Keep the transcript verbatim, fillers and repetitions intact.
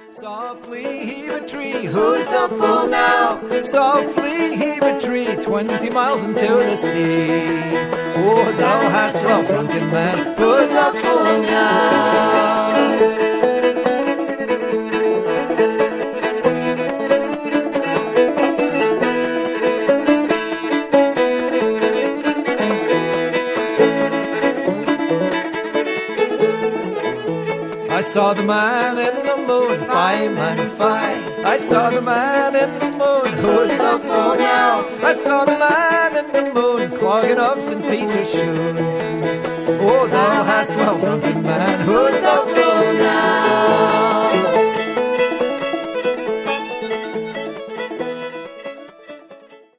Softly heave a tree, who's the fool now? Softly heave a tree, twenty miles into the sea. Oh, thou hast loved, drunken man, who's the fool now? I saw the man in the moon, five man five. I saw the man in the moon, who's the fool now? I saw the man in the moon, clogging up Saint Peter's shoe. Oh, thou hast well, drunken man, who's the